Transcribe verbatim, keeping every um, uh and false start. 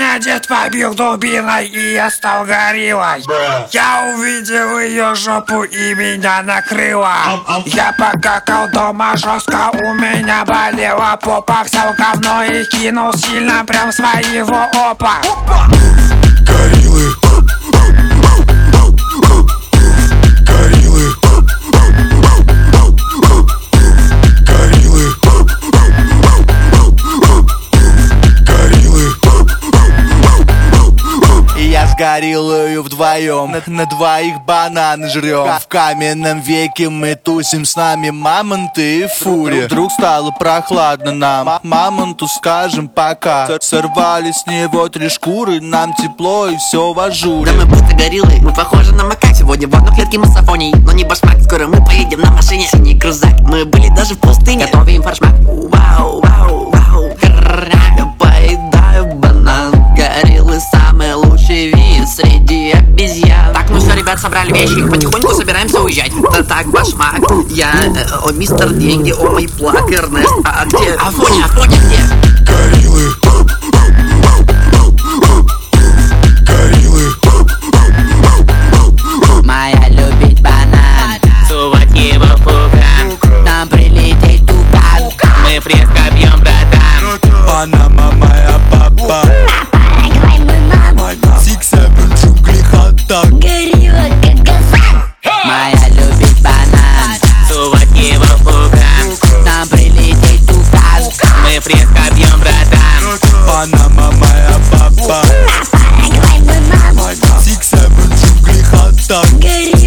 Меня дед побил дубиной, и я стал гориллой. Я увидел ее жопу, и меня накрыло. Я покакал дома жестко, у меня болела попа. Взял говно и кинул сильно, прям своего опа. Гориллы, гориллы, гориллы, гориллы. И я с гориллою вдвоем на, на двоих бананы жрем. В каменном веке мы тусим, с нами мамонты и фури. Вдруг стало прохладно нам, мамонту скажем пока. Сорвали с него три шкуры, нам тепло и все в ажуре. Да мы будто гориллы, мы похожи на макак. Сегодня в одной клетке мы с Афонией, но не башмак. Скоро мы поедем на машине, синий крузак. Мы были даже в пустыне, готовим форшмак. Вау, вау, вау, я поедаю банан. Гориллы самый лучший вид среди обезьян. Так, ну все, ребят, собрали вещи, потихоньку собираемся уезжать. Да так, башмак, я, э, о, мистер Деньги, о, мой плак, Эрнест. А где? Афоня, Афоня, где? Гориллы, гориллы, Моя любит банан, Сувать его в пукан. нам прилететь тукан. Мы фреско бьем, братан. Панама моя папа, Six Seven джунгли хот-дог. Горилла как газан. Моя любит банан, Сувать его в пукан. нам прилететь тукан. Мы фреско бьем, братан. Панама моя папа, Six Seven джунгли хот-дог. Горилла